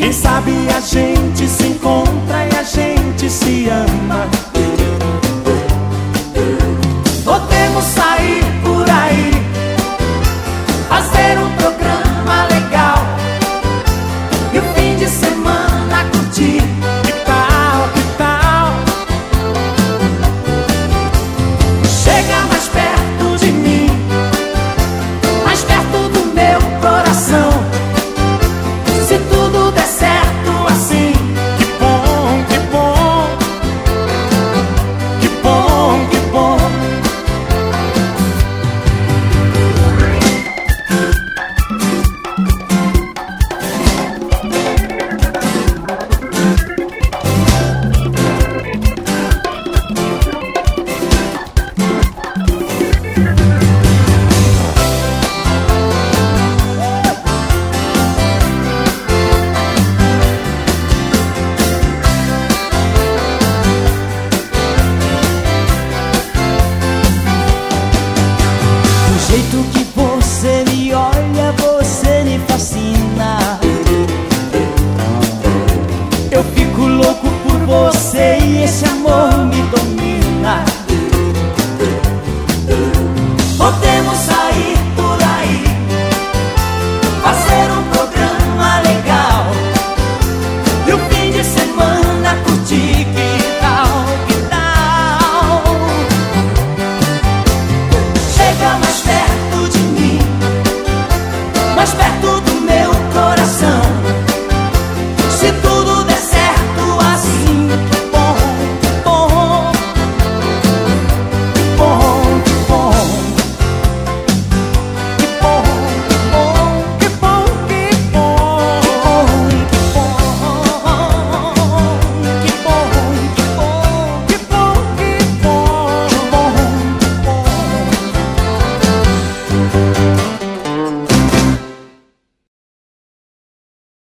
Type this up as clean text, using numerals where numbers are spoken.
Quem sabe a gente se encontra e a gente se ama. Podemos sair por aí, fazer um programa legal e o fim de semana curtir. Que tal, que tal? Chega mais perto de mim, mais perto do meu coração. Se tudo der certo assim, que bom, que bom, que bom, que bom. O jeito que você me olha, você me fascina. Eu fico louco por você e esse amor me domina. Podemos sair por aí, fazer um programa legal e o fim de semana curtir. Que tal, que tal? Chega mais perto de mim, mais perto do